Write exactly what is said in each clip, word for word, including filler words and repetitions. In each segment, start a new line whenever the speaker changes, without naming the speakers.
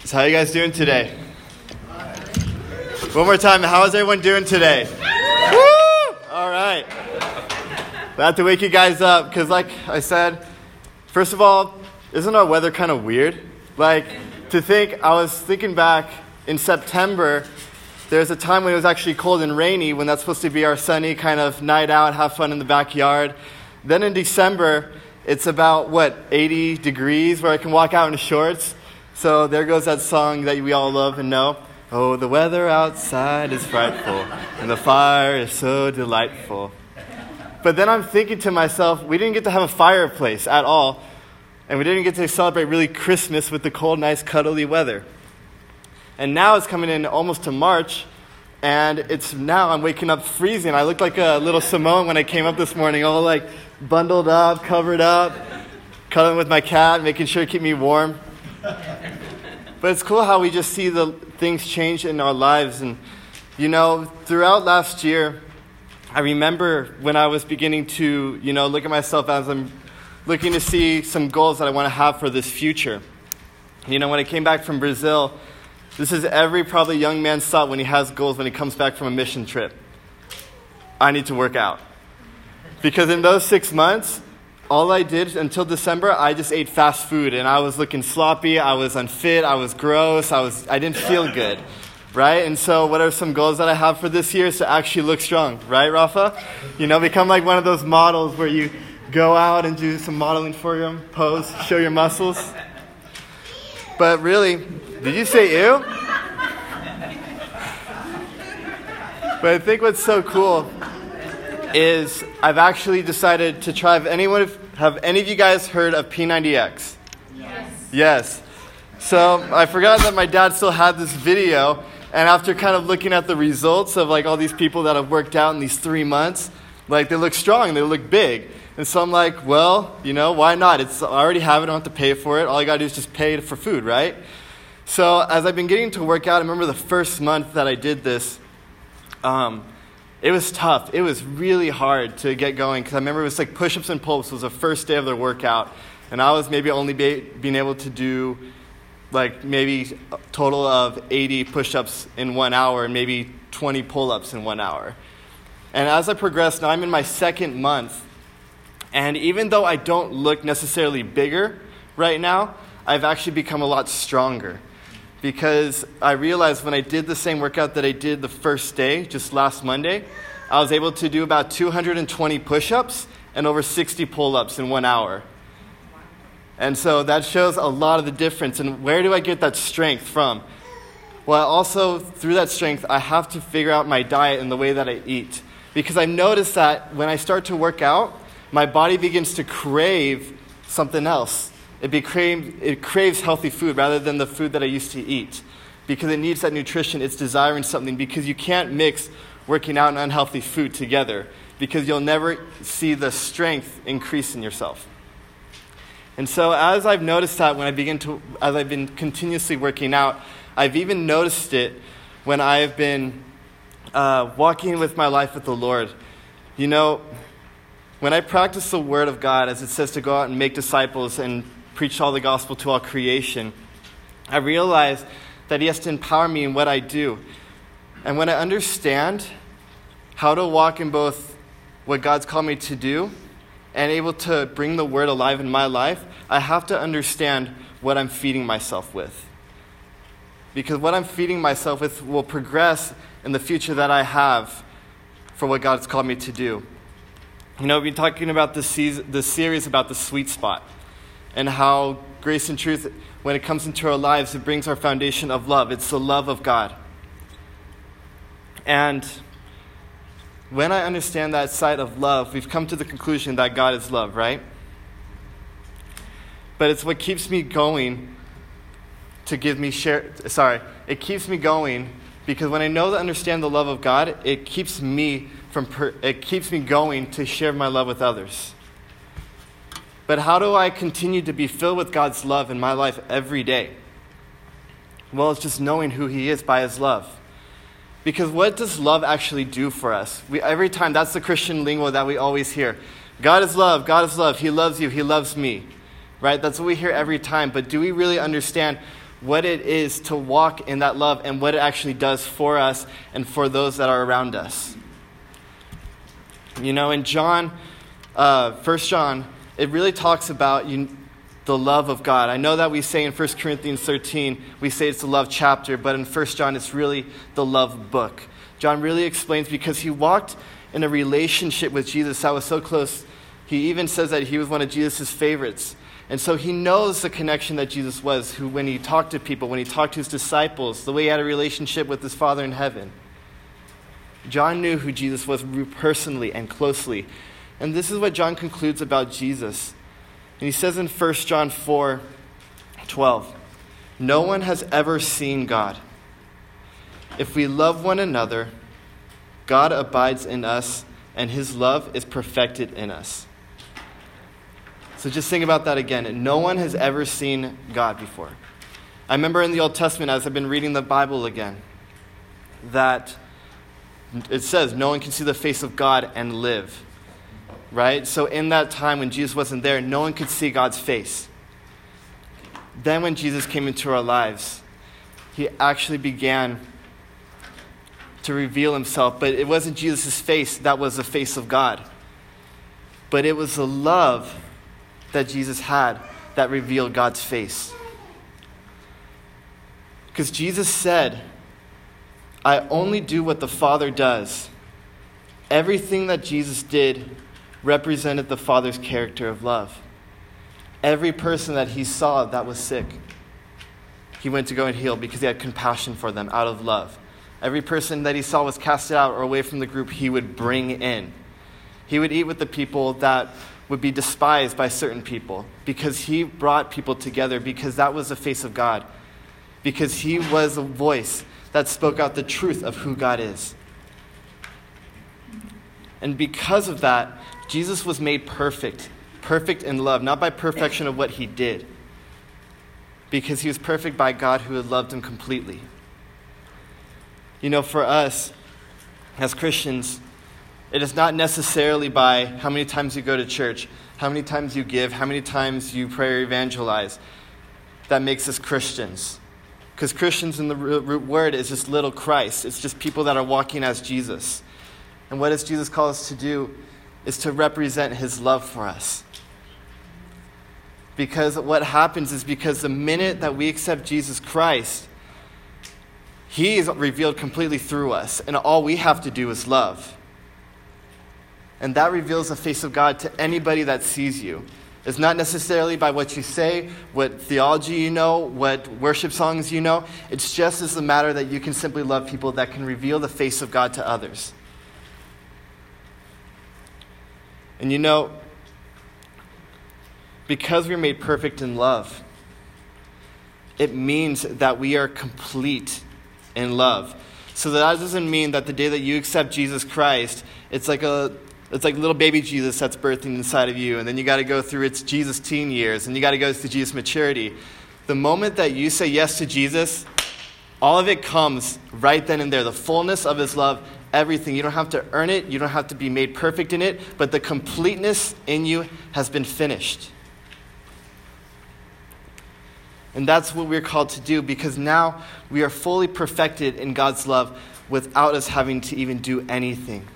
So how you guys doing today? One more time, how is everyone doing today? Woo! All right. I have to wake you guys up because like I said, first of all, isn't our weather kind of weird? Like, to think, I was thinking back in September, there's a time when it was actually cold and rainy when that's supposed to be our sunny kind of night out, have fun in the backyard. Then in December, it's about, what, eighty degrees where I can walk out in shorts. So there goes that song that we all love and know. Oh, the weather outside is frightful, and the fire is so delightful. But then I'm thinking to myself, we didn't get to have a fireplace at all, and we didn't get to celebrate really Christmas with the cold, nice, cuddly weather. And now it's coming in almost to March, and it's now I'm waking up freezing. I look like a little Simone when I came up this morning, all like bundled up, covered up, cuddling with my cat, making sure to keep me warm. But it's cool how we just see the things change in our lives. And, you know, throughout last year, I remember when I was beginning to, you know, look at myself as I'm looking to see some goals that I want to have for this future. You know, when I came back from Brazil, this is every probably young man's thought when he has goals when he comes back from a mission trip. I need to work out. Because in those six months, all I did until December, I just ate fast food, and I was looking sloppy, I was unfit, I was gross, I was I didn't feel good, right? And so what are some goals that I have for this year is to actually look strong, right, Rafa? You know, become like one of those models where you go out and do some modeling for them, pose, show your muscles. But really, did you say ew? But I think what's so cool is I've actually decided to try. Have anyone, have any of you guys heard of P ninety X? Yes. Yes. So I forgot that my dad still had this video, and after kind of looking at the results of like all these people that have worked out in these three months, like they look strong, they look big. And so I'm like, well, you know, why not? It's I already have it, I don't have to pay for it. All I got to do is just pay for food, right? So as I've been getting to work out, I remember the first month that I did this, um, it was tough. It was really hard to get going because I remember it was like push-ups and pull-ups was the first day of the workout. And I was maybe only be, being able to do like maybe a total of eighty push-ups in one hour and maybe twenty pull-ups in one hour. And as I progressed, now I'm in my second month. And even though I don't look necessarily bigger right now, I've actually become a lot stronger. Because I realized when I did the same workout that I did the first day, just last Monday, I was able to do about two hundred twenty push-ups and over sixty pull-ups in one hour. And so that shows a lot of the difference. And where do I get that strength from? Well, also, through that strength, I have to figure out my diet and the way that I eat. Because I noticed that when I start to work out, my body begins to crave something else. It, became, it craves healthy food rather than the food that I used to eat. Because it needs that nutrition, it's desiring something. Because you can't mix working out and unhealthy food together. Because you'll never see the strength increase in yourself. And so as I've noticed that when I begin to, as I've been continuously working out, I've even noticed it when I've been uh, walking with my life with the Lord. You know, when I practice the Word of God, as it says to go out and make disciples and preach all the gospel to all creation, I realize that He has to empower me in what I do. And when I understand how to walk in both what God's called me to do and able to bring the Word alive in my life, I have to understand what I'm feeding myself with. Because what I'm feeding myself with will progress in the future that I have for what God's called me to do. You know, we've been talking about this, season, this series about the sweet spot and how grace and truth, when it comes into our lives, it brings our foundation of love. It's the love of God. And when I understand that side of love, we've come to the conclusion that God is love, right? But it's what keeps me going to give me share. Sorry, it keeps me going because when I know to understand the love of God, it keeps me from. Per, it keeps me going to share my love with others. But how do I continue to be filled with God's love in my life every day? Well, it's just knowing who He is by His love. Because what does love actually do for us? We, every time, that's the Christian lingo that we always hear. God is love, God is love, He loves you, He loves me. Right? That's what we hear every time. But do we really understand what it is to walk in that love and what it actually does for us and for those that are around us. You know, in John, uh, First John, it really talks about you, the love of God. I know that we say in First Corinthians thirteen, we say it's the love chapter, but in First John, it's really the love book. John really explains because he walked in a relationship with Jesus that was so close. He even says that he was one of Jesus' favorites. And so he knows the connection that Jesus was, who when he talked to people, when he talked to his disciples, the way he had a relationship with his Father in heaven. John knew who Jesus was personally and closely. And this is what John concludes about Jesus. And he says in First John four twelve, "No one has ever seen God. If we love one another, God abides in us, and his love is perfected in us." So just think about that again. No one has ever seen God before. I remember in the Old Testament, as I've been reading the Bible again, that it says no one can see the face of God and live. Right? So in that time when Jesus wasn't there, no one could see God's face. Then when Jesus came into our lives, he actually began to reveal himself. But it wasn't Jesus' face that was the face of God. But it was the love that Jesus had that revealed God's face. Because Jesus said, "I only do what the Father does." Everything that Jesus did represented the Father's character of love. Every person that he saw that was sick, he went to go and heal because he had compassion for them out of love. Every person that he saw was casted out or away from the group, he would bring in. He would eat with the people that would be despised by certain people because he brought people together, because that was the face of God, because he was a voice that spoke out the truth of who God is. And because of that, Jesus was made perfect, perfect in love, not by perfection of what he did, because he was perfect by God who had loved him completely. You know, for us as Christians, it is not necessarily by how many times you go to church, how many times you give, how many times you pray or evangelize that makes us Christians. Because Christians in the root word is just little Christ. It's just people that are walking as Jesus. And what does Jesus call us to do is to represent his love for us. Because what happens is because the minute that we accept Jesus Christ, he is revealed completely through us. And all we have to do is love. And that reveals the face of God to anybody that sees you. It's not necessarily by what you say, what theology you know, what worship songs you know. It's just as a matter that you can simply love people that can reveal the face of God to others. And you know, because we're made perfect in love, it means that we are complete in love. So that doesn't mean that the day that you accept Jesus Christ, it's like a It's like little baby Jesus that's birthing inside of you. And then you got to go through its Jesus teen years. And you got to go through Jesus maturity. The moment that you say yes to Jesus, all of it comes right then and there. The fullness of his love, everything. You don't have to earn it. You don't have to be made perfect in it. But the completeness in you has been finished. And that's what we're called to do. Because now we are fully perfected in God's love without us having to even do anything.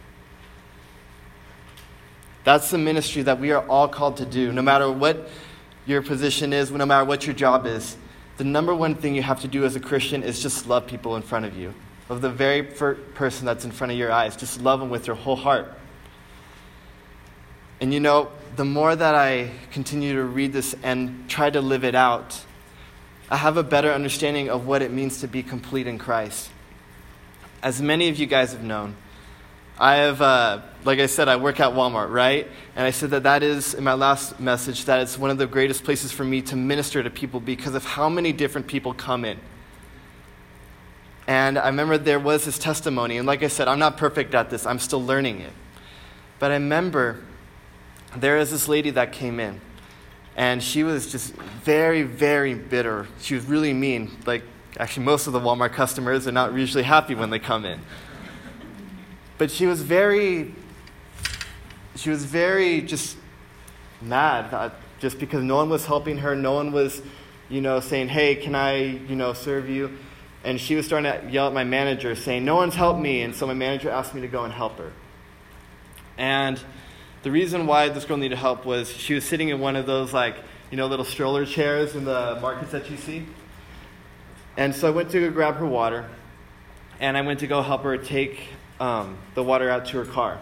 That's the ministry that we are all called to do. No matter what your position is, no matter what your job is, the number one thing you have to do as a Christian is just love people in front of you. Of the very first person that's in front of your eyes. Just love them with your whole heart. And you know, the more that I continue to read this and try to live it out, I have a better understanding of what it means to be complete in Christ. As many of you guys have known, I have, uh, like I said, I work at Walmart, right? And I said that that is, in my last message, that it's one of the greatest places for me to minister to people because of how many different people come in. And I remember there was this testimony, and like I said, I'm not perfect at this. I'm still learning it. But I remember there was this lady that came in, and she was just very, very bitter. She was really mean. Like, actually, most of the Walmart customers are not usually happy when they come in. But she was very, she was very just mad, uh, just because no one was helping her, no one was you know, saying, hey, can I, you know, serve you? And she was starting to yell at my manager, saying, no one's helped me. And so my manager asked me to go and help her. And the reason why this girl needed help was she was sitting in one of those, like, you know, little stroller chairs in the markets that you see. And so I went to go grab her water, and I went to go help her take um, the water out to her car.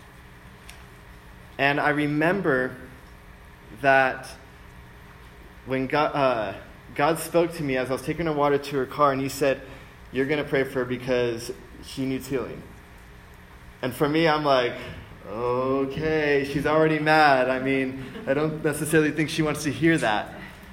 And I remember that when God, uh, God spoke to me as I was taking her water to her car, and he said, you're going to pray for her because she needs healing. And for me, I'm like, okay, she's already mad. I mean, I don't necessarily think she wants to hear that.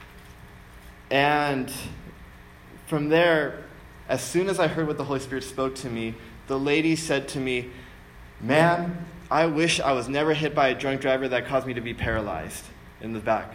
And from there, as soon as I heard what the Holy Spirit spoke to me, the lady said to me, man, I wish I was never hit by a drunk driver that caused me to be paralyzed in the back.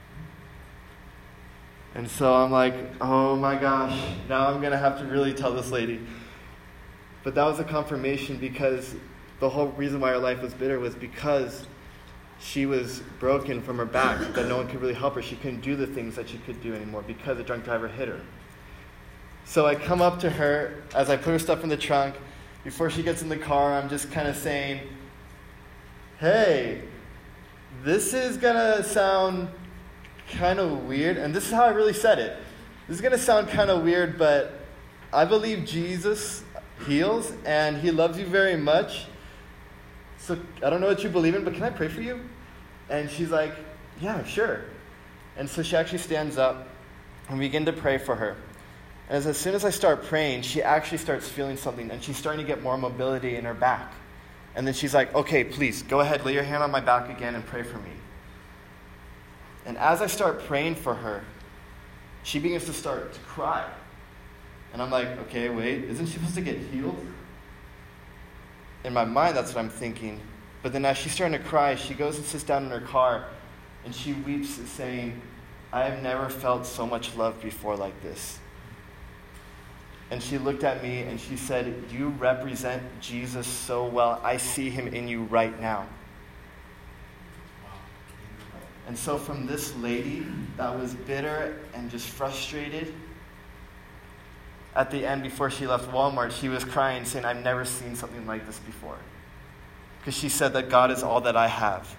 And so I'm like, oh my gosh, now I'm going to have to really tell this lady. But that was a confirmation, because the whole reason why her life was bitter was because she was broken from her back, that no one could really help her. She couldn't do the things that she could do anymore because the drunk driver hit her. So I come up to her as I put her stuff in the trunk. Before she gets in the car, I'm just kind of saying, hey, this is going to sound kind of weird. And this is how I really said it. This is going to sound kind of weird, but I believe Jesus heals and he loves you very much. So I don't know what you believe in, but can I pray for you? And she's like, yeah, sure. And so she actually stands up and we begin to pray for her. And as, as soon as I start praying, she actually starts feeling something, and she's starting to get more mobility in her back. And then she's like, okay, please, go ahead, lay your hand on my back again and pray for me. And as I start praying for her, she begins to start to cry. And I'm like, okay, wait, isn't she supposed to get healed? In my mind, that's what I'm thinking. But then as she's starting to cry, she goes and sits down in her car, and she weeps, saying, I have never felt so much love before like this. And she looked at me and she said, you represent Jesus so well. I see him in you right now. And so from this lady that was bitter and just frustrated, at the end, before she left Walmart, she was crying, saying, I've never seen something like this before. Because she said that God is all that I have.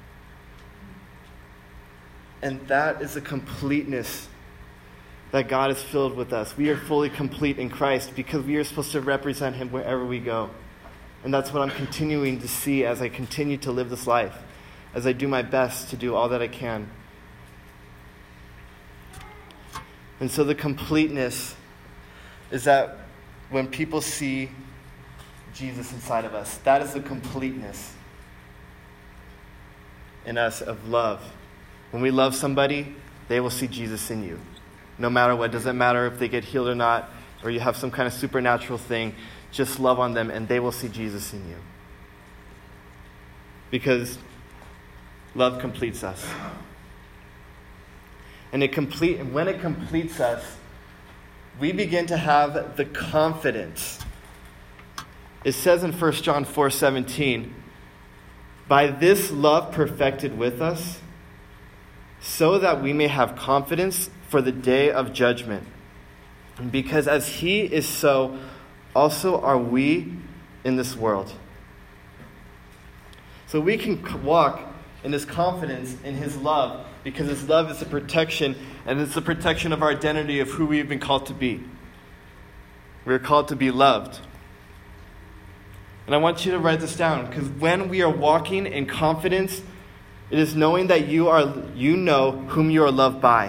And that is a completeness that God is filled with us. We are fully complete in Christ because we are supposed to represent him wherever we go. And that's what I'm continuing to see as I continue to live this life, as I do my best to do all that I can. And so the completeness is that when people see Jesus inside of us, that is the completeness in us of love. When we love somebody, they will see Jesus in you. No matter what, doesn't matter if they get healed or not, or you have some kind of supernatural thing, just love on them and they will see Jesus in you. Because love completes us. And it complete, and when it completes us, we begin to have the confidence. It says in First John four seventeen, by this love perfected with us, so that we may have confidence for the day of judgment. Because as he is so, also are we in this world. So we can walk in his confidence, in his love, because his love is a protection, and it's the protection of our identity of who we've been called to be. We're called to be loved. And I want you to write this down, because when we are walking in confidence, it is knowing that you are, you know whom you are loved by.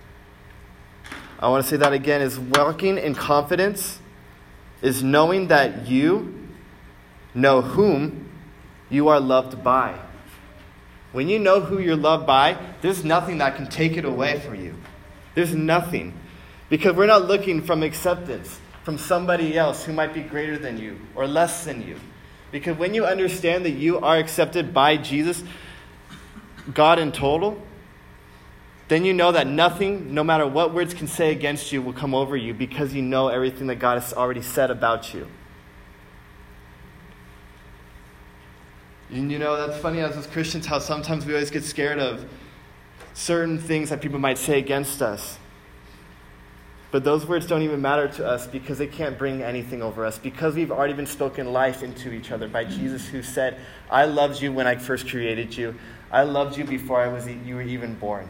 I want to say that again, is walking in confidence is knowing that you know whom you are loved by. When you know who you're loved by, there's nothing that can take it away from you. There's nothing. Because we're not looking from acceptance from somebody else who might be greater than you or less than you. Because when you understand that you are accepted by Jesus, God in total, then you know that nothing, no matter what words can say against you, will come over you because you know everything that God has already said about you. And you know, that's funny as Christians how sometimes we always get scared of certain things that people might say against us. But those words don't even matter to us because they can't bring anything over us, because we've already been spoken life into each other by Jesus, who said, I loved you when I first created you. I loved you before I was you were even born.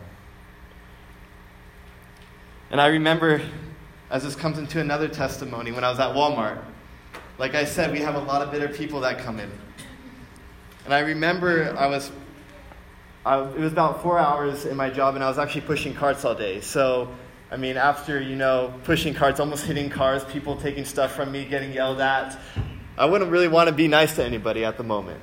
And I remember, as this comes into another testimony, when I was at Walmart, like I said, we have a lot of bitter people that come in. And I remember I was, I, it was about four hours in my job, and I was actually pushing carts all day. So, I mean, after, you know, pushing carts, almost hitting cars, people taking stuff from me, getting yelled at, I wouldn't really want to be nice to anybody at the moment.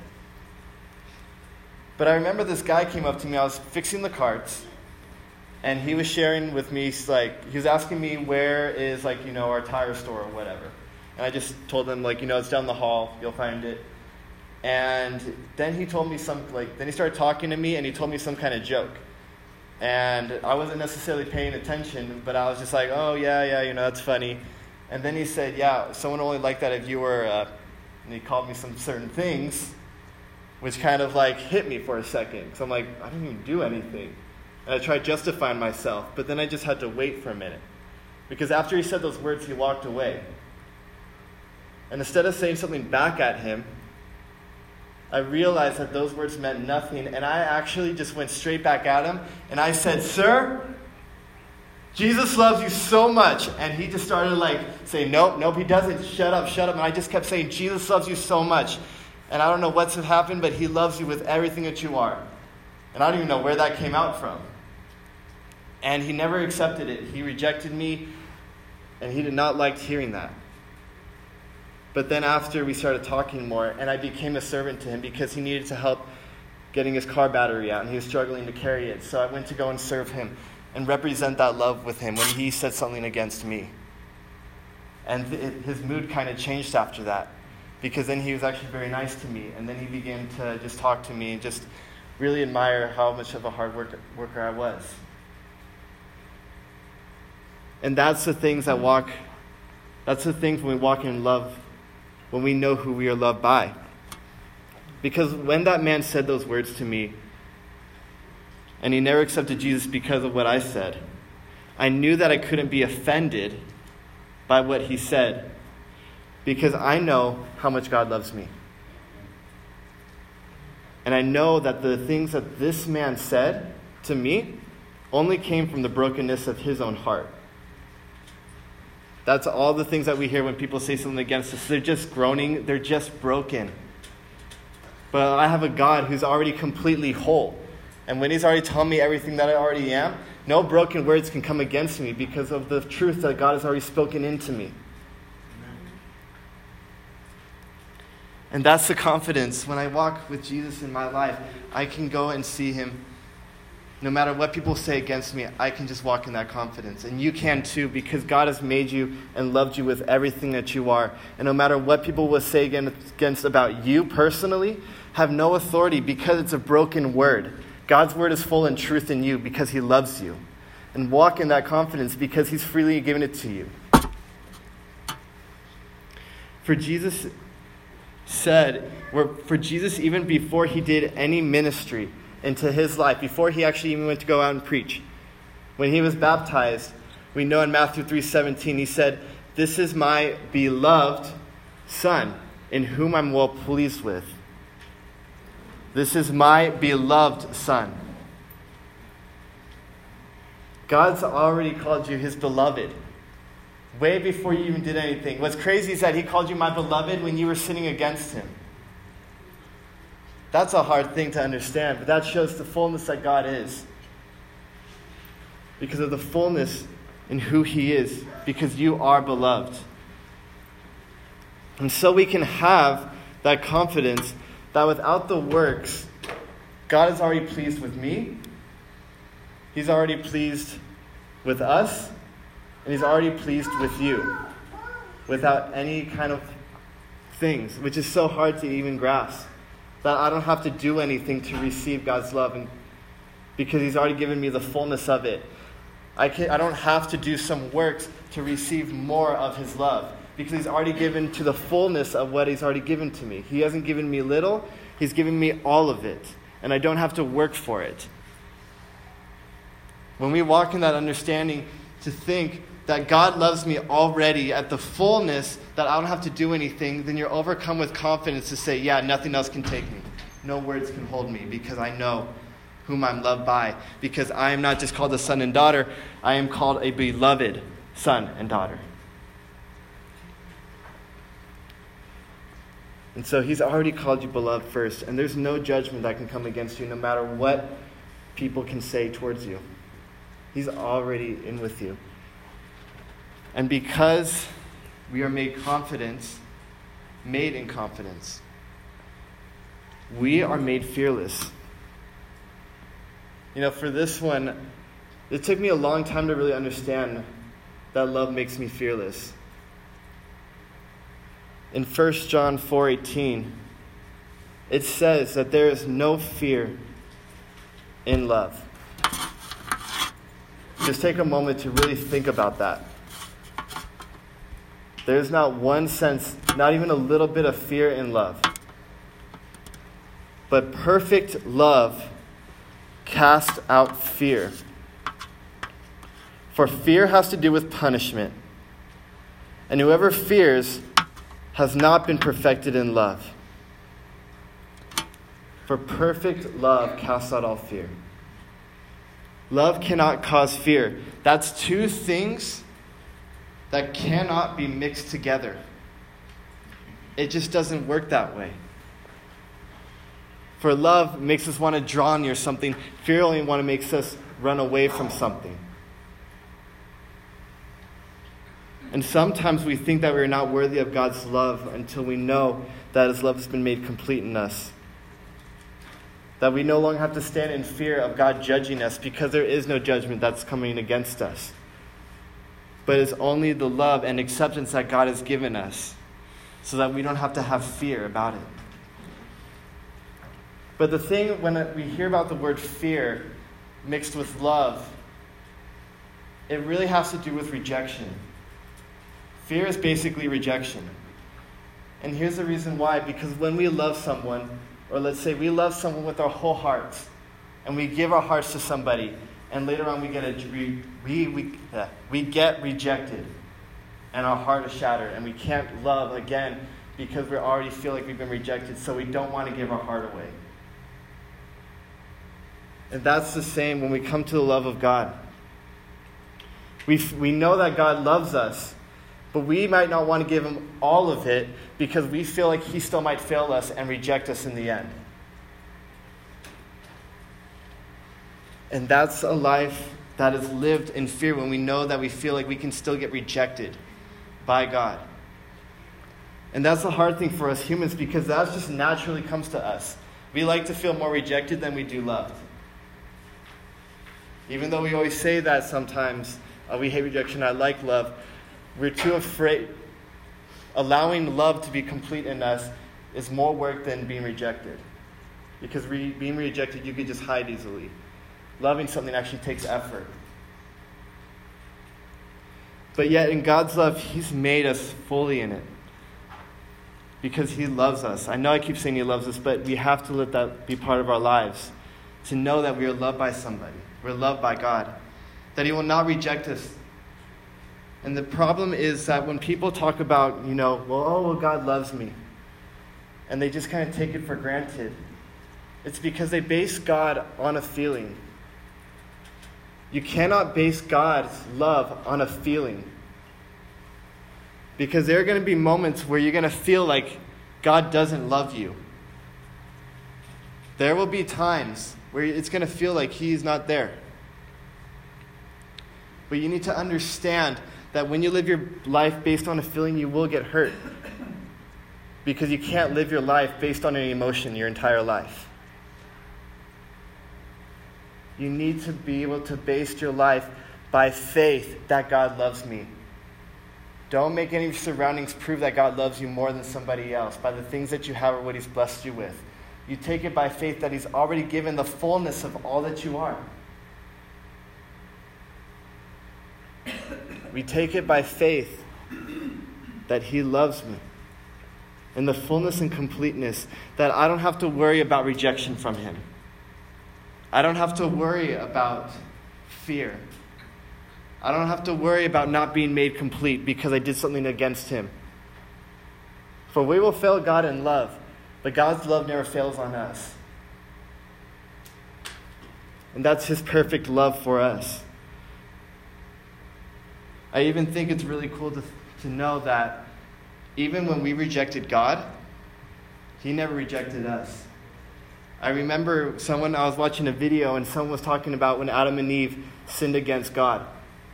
But I remember this guy came up to me. I was fixing the carts, and he was sharing with me, like, he was asking me where is, like, you know, our tire store or whatever. And I just told him, like, you know, it's down the hall. You'll find it. And then he told me some, like, then he started talking to me, and he told me some kind of joke. And I wasn't necessarily paying attention, but I was just like, oh, yeah, yeah, you know, that's funny. And then he said, yeah, someone only like that if you were, uh, and he called me some certain things, which kind of, like, hit me for a second. Because I'm like, I didn't even do anything. And I tried justifying myself, but then I just had to wait for a minute. Because after he said those words, he walked away. And instead of saying something back at him, I realized that those words meant nothing, and I actually just went straight back at him, and I said, sir, Jesus loves you so much. And he just started like saying, nope, nope, he doesn't. Shut up, shut up. And I just kept saying, Jesus loves you so much. And I don't know what's happened, but he loves you with everything that you are. And I don't even know where that came out from. And he never accepted it. He rejected me, and he did not like hearing that. But then after we started talking more, and I became a servant to him because he needed to help getting his car battery out, and he was struggling to carry it. So I went to go and serve him and represent that love with him when he said something against me. And th- his mood kind of changed after that, because then he was actually very nice to me, and then he began to just talk to me and just really admire how much of a hard worker, worker I was. And that's the things that walk, that's the things when we walk in love, when we know who we are loved by. Because when that man said those words to me, and he never accepted Jesus because of what I said, I knew that I couldn't be offended by what he said, because I know how much God loves me. And I know that the things that this man said to me only came from the brokenness of his own heart. That's all the things that we hear when people say something against us. They're just groaning. They're just broken. But I have a God who's already completely whole. And when he's already telling me everything that I already am, no broken words can come against me because of the truth that God has already spoken into me. And that's the confidence. When I walk with Jesus in my life, I can go and see him. No matter what people say against me, I can just walk in that confidence. And you can too, because God has made you and loved you with everything that you are. And no matter what people will say against about you personally, have no authority, because it's a broken word. God's word is full in truth in you because he loves you. And walk in that confidence because he's freely given it to you. For Jesus said, for Jesus, even before he did any ministry into his life, before he actually even went to go out and preach, when he was baptized, we know in Matthew three seventeen, he said, this is my beloved Son, in whom I'm well pleased with. This is my beloved Son. God's already called you his beloved, way before you even did anything. What's crazy is that he called you my beloved when you were sinning against him. That's a hard thing to understand, but that shows the fullness that God is. Because of the fullness in who he is, because you are beloved. And so we can have that confidence that without the works, God is already pleased with me. He's already pleased with us. And he's already pleased with you. Without any kind of things, which is so hard to even grasp. That I don't have to do anything to receive God's love, and because he's already given me the fullness of it. I can, I don't have to do some works to receive more of his love, because he's already given to the fullness of what he's already given to me. He hasn't given me little, he's given me all of it, and I don't have to work for it. When we walk in that understanding, to think that God loves me already at the fullness, that I don't have to do anything, then you're overcome with confidence to say, yeah, nothing else can take me. No words can hold me, because I know whom I'm loved by. Because I am not just called a son and daughter, I am called a beloved son and daughter. And so he's already called you beloved first, and there's no judgment that can come against you, no matter what people can say towards you. He's already in with you. And because we are made confidence, made in confidence, we are made fearless. You know, for this one, it took me a long time to really understand that love makes me fearless. In First John four eighteen, it says that there is no fear in love. Just take a moment to really think about that. There's not one sense, not even a little bit of fear in love. But perfect love casts out fear. For fear has to do with punishment. And whoever fears has not been perfected in love. For perfect love casts out all fear. Love cannot cause fear. That's two things that cannot be mixed together. It just doesn't work that way. For love makes us want to draw near something. Fear only want to makes us run away from something. And sometimes we think that we're not worthy of God's love until we know that His love has been made complete in us. That we no longer have to stand in fear of God judging us, because there is no judgment that's coming against us. But it's only the love and acceptance that God has given us, so that we don't have to have fear about it. But the thing, when we hear about the word fear mixed with love, it really has to do with rejection. Fear is basically rejection. And here's the reason why. Because when we love someone, or let's say we love someone with our whole hearts, and we give our hearts to somebody, and later on we get a, we, we, we, uh, we get rejected, and our heart is shattered, and we can't love again because we already feel like we've been rejected, so we don't want to give our heart away. And that's the same when we come to the love of God. We, we know that God loves us, but we might not want to give Him all of it because we feel like He still might fail us and reject us in the end. And that's a life that is lived in fear, when we know that we feel like we can still get rejected by God. And that's the hard thing for us humans, because that just naturally comes to us. We like to feel more rejected than we do loved. Even though we always say that sometimes, uh, we hate rejection, I like love, we're too afraid. Allowing love to be complete in us is more work than being rejected. Because re- being rejected, you can just hide easily. Loving something actually takes effort. But yet in God's love, He's made us fully in it. Because He loves us. I know I keep saying He loves us, but we have to let that be part of our lives. To know that we are loved by somebody. We're loved by God. That He will not reject us. And the problem is that when people talk about, you know, well, oh, well, God loves me, and they just kind of take it for granted, it's because they base God on a feeling. You cannot base God's love on a feeling. Because there are going to be moments where you're going to feel like God doesn't love you. There will be times where it's going to feel like He's not there. But you need to understand that when you live your life based on a feeling, you will get hurt. Because you can't live your life based on an emotion your entire life. You need to be able to base your life by faith that God loves me. Don't make any surroundings prove that God loves you more than somebody else by the things that you have or what He's blessed you with. You take it by faith that He's already given the fullness of all that you are. We take it by faith that He loves me in the fullness and completeness, that I don't have to worry about rejection from Him. I don't have to worry about fear. I don't have to worry about not being made complete because I did something against him. For we will fail God in love, but God's love never fails on us. And that's his perfect love for us. I even think it's really cool to, to know that even when we rejected God, he never rejected us. I remember someone, I was watching a video and someone was talking about when Adam and Eve sinned against God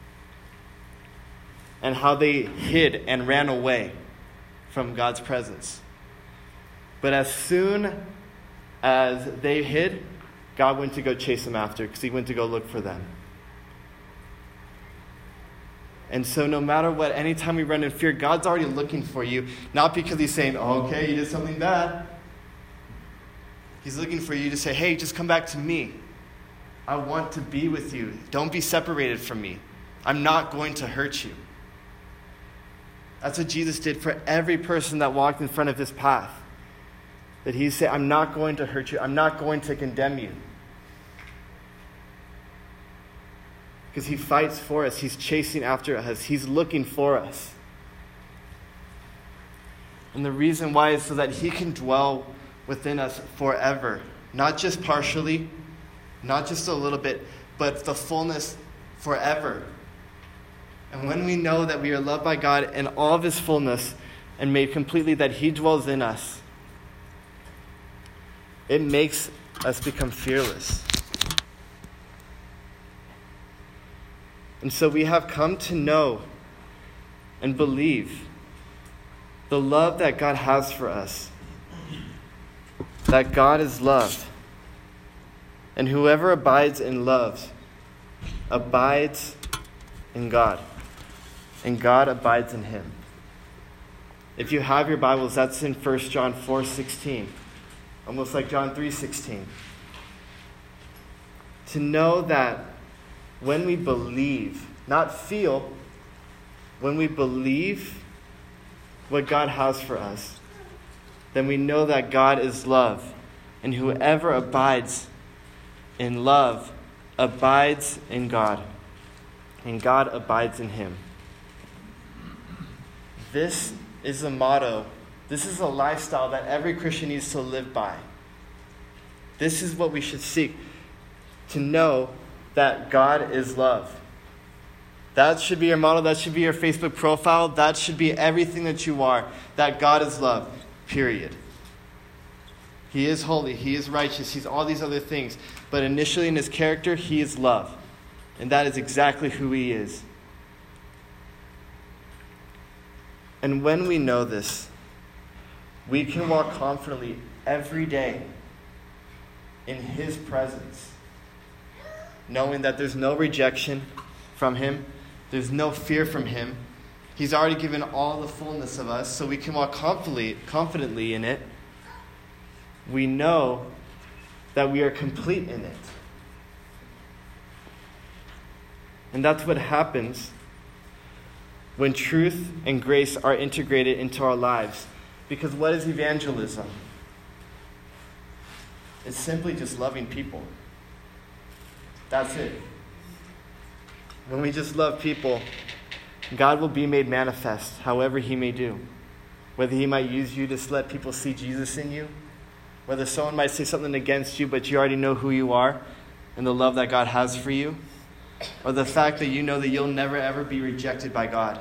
and how they hid and ran away from God's presence. But as soon as they hid, God went to go chase them after because he went to go look for them. And so no matter what, anytime we run in fear, God's already looking for you. Not because he's saying, oh, okay, you did something bad. He's looking for you to say, hey, just come back to me. I want to be with you. Don't be separated from me. I'm not going to hurt you. That's what Jesus did for every person that walked in front of his path. That he said, I'm not going to hurt you. I'm not going to condemn you. Because he fights for us. He's chasing after us. He's looking for us. And the reason why is so that he can dwell within us forever. Not just partially, not just a little bit, but the fullness forever. And when we know that we are loved by God in all of his fullness and made completely, that he dwells in us, it makes us become fearless. And so we have come to know and believe the love that God has for us. That God is love. And whoever abides in love abides in God. And God abides in him. If you have your Bibles, that's in First John four sixteen. Almost like John three sixteen. To know that when we believe, not feel, when we believe what God has for us, then we know that God is love. And whoever abides in love abides in God. And God abides in him. This is a motto. This is a lifestyle that every Christian needs to live by. This is what we should seek. To know that God is love. That should be your motto. That should be your Facebook profile. That should be everything that you are. That God is love. Period. He is holy. He is righteous. He's all these other things. But initially in his character, he is love. And that is exactly who he is. And when we know this, we can walk confidently every day in his presence, knowing that there's no rejection from him. There's no fear from him. He's already given all the fullness of us, so we can walk confidently, confidently in it. We know that we are complete in it. And that's what happens when truth and grace are integrated into our lives. Because what is evangelism? It's simply just loving people. That's it. When we just love people, God will be made manifest however he may do. Whether he might use you to let people see Jesus in you. Whether someone might say something against you, but you already know who you are and the love that God has for you. Or the fact that you know that you'll never ever be rejected by God.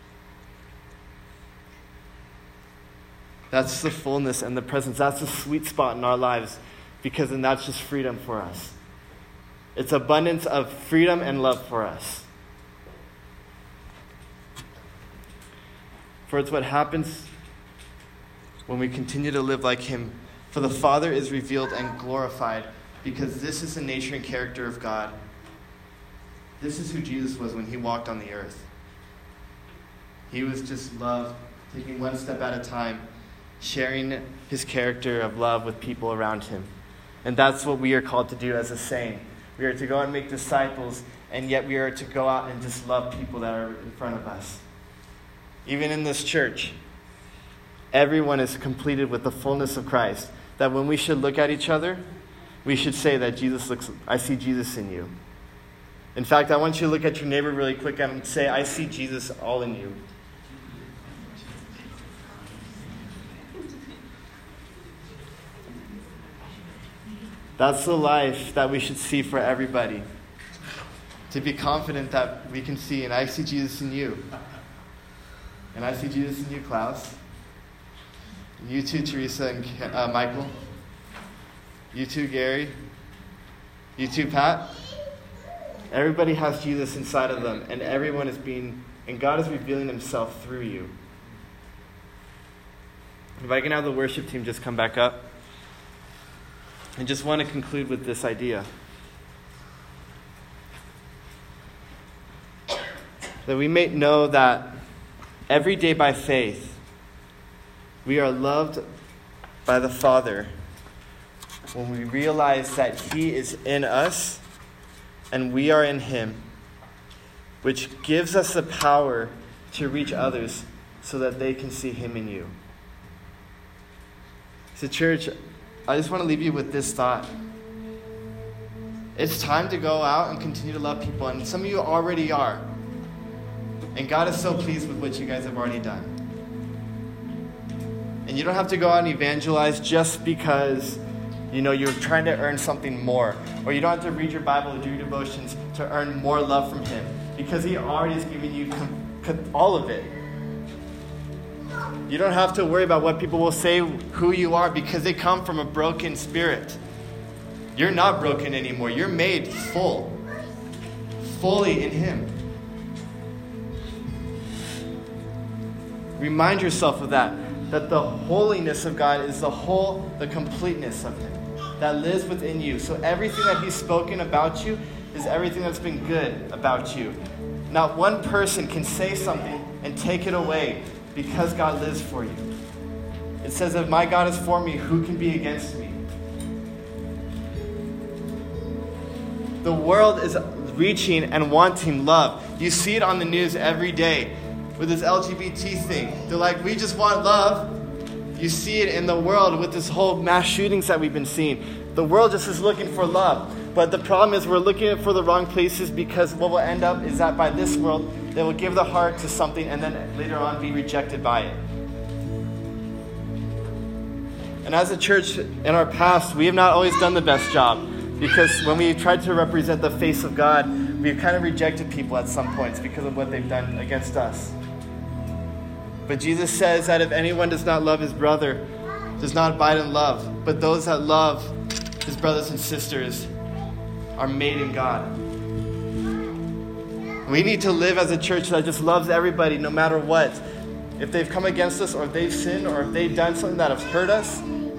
That's the fullness and the presence. That's the sweet spot in our lives. Because then that's just freedom for us. It's abundance of freedom and love for us. For it's what happens when we continue to live like him. For the Father is revealed and glorified, because this is the nature and character of God. This is who Jesus was when he walked on the earth. He was just love, taking one step at a time, sharing his character of love with people around him. And that's what we are called to do as a saint. We are to go out and make disciples, and yet we are to go out and just love people that are in front of us. Even in this church, everyone is completed with the fullness of Christ. That when we should look at each other, we should say that Jesus looks, I see Jesus in you. In fact, I want you to look at your neighbor really quick and say, I see Jesus all in you. That's the life that we should see for everybody. To be confident that we can see, and I see Jesus in you. And I see Jesus in you, Klaus. And you too, Teresa and uh, Michael. You too, Gary. You too, Pat. Everybody has Jesus inside of them, and everyone is being, and God is revealing himself through you. If I can have the worship team just come back up. I just want to conclude with this idea. That we may know that every day by faith, we are loved by the Father when we realize that he is in us and we are in him, which gives us the power to reach others so that they can see him in you. So church, I just want to leave you with this thought. It's time to go out and continue to love people, and some of you already are. And God is so pleased with what you guys have already done. And you don't have to go out and evangelize just because, you know, you're trying to earn something more. Or you don't have to read your Bible or do your devotions to earn more love from him. Because he already has given you com- com- all of it. You don't have to worry about what people will say who you are, because they come from a broken spirit. You're not broken anymore. You're made full. Fully in him. Remind yourself of that. That the holiness of God is the whole, the completeness of him. That lives within you. So everything that he's spoken about you is everything that's been good about you. Not one person can say something and take it away because God lives for you. It says, if my God is for me, who can be against me? The world is reaching and wanting love. You see it on the news every day with this L G B T thing. They're like, we just want love. You see it in the world with this whole mass shootings that we've been seeing. The world just is looking for love. But the problem is we're looking for the wrong places, because what will end up is that by this world, they will give the heart to something and then later on be rejected by it. And as a church in our past, we have not always done the best job, because when we tried to represent the face of God, we've kind of rejected people at some points because of what they've done against us. But Jesus says that if anyone does not love his brother, does not abide in love. But those that love his brothers and sisters are made in God. We need to live as a church that just loves everybody no matter what. If they've come against us, or if they've sinned, or if they've done something that has hurt us,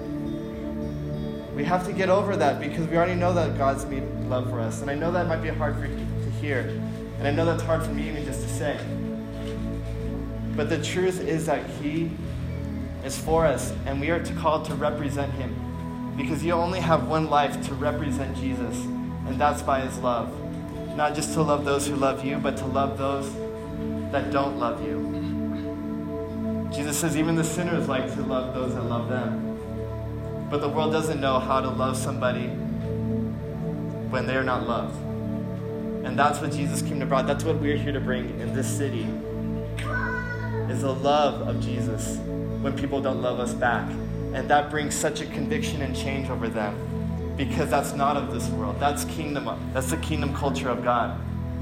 we have to get over that, because we already know that God's made love for us. And I know that might be hard for you to hear. And I know that's hard for me even just to say. But the truth is that he is for us, and we are called to represent him. Because you only have one life to represent Jesus, and that's by his love. Not just to love those who love you, but to love those that don't love you. Jesus says even the sinners like to love those that love them. But the world doesn't know how to love somebody when they're not loved. And that's what Jesus came to bring. That's what we're here to bring in this city, is the love of Jesus when people don't love us back. And that brings such a conviction and change over them, because that's not of this world. That's kingdom. That's the kingdom culture of God.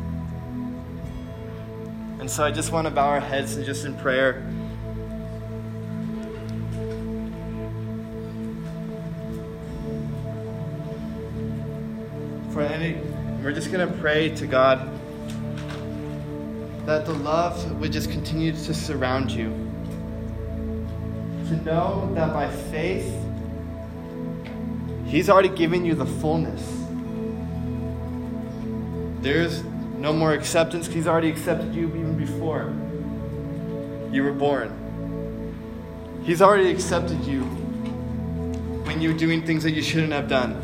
And so I just want to bow our heads and just in prayer. For any, we're just going to pray to God that the love would just continue to surround you. To know that by faith, he's already given you the fullness. There's no more acceptance, because he's already accepted you even before you were born. He's already accepted you when you were doing things that you shouldn't have done.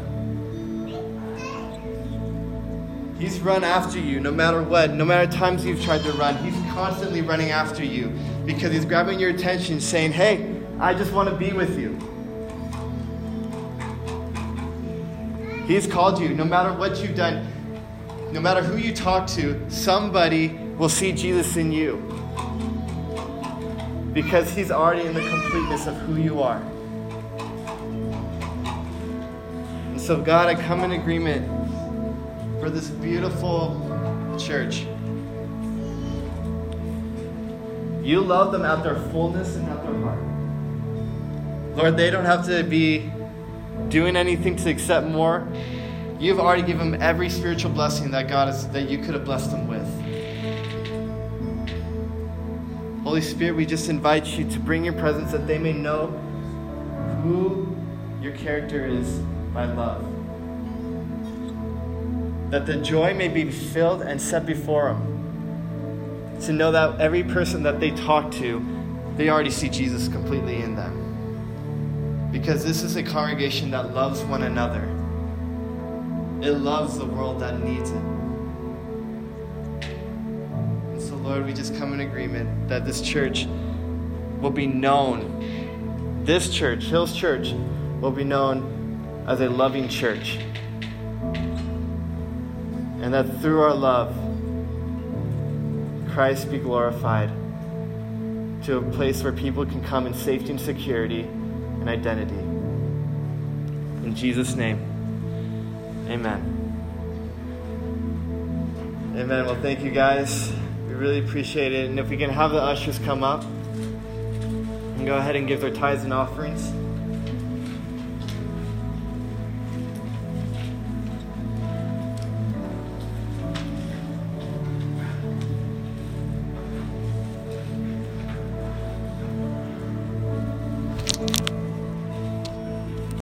He's run after you no matter what. No matter times you've tried to run, he's constantly running after you, because he's grabbing your attention saying, hey, I just want to be with you. He's called you no matter what you've done. no matter who you talk to, somebody will see Jesus in you. Because he's already in the completeness of who you are. And so God, I come in agreement for this beautiful church. You love them at their fullness and at their heart. Lord, they don't have to be doing anything to accept more. You've already given them every spiritual blessing that God is, that you could have blessed them with. Holy Spirit, we just invite you to bring your presence that they may know who your character is by love. That the joy may be filled and set before them. To know that every person that they talk to, they already see Jesus completely in them. Because this is a congregation that loves one another. It loves the world that needs it. And so, Lord, we just come in agreement that this church will be known, this church, Hills Church, will be known as a loving church. And that through our love, Christ be glorified to a place where people can come in safety and security and identity. In Jesus' name, amen. Amen. Well, thank you guys. We really appreciate it. And if we can have the ushers come up and go ahead and give their tithes and offerings.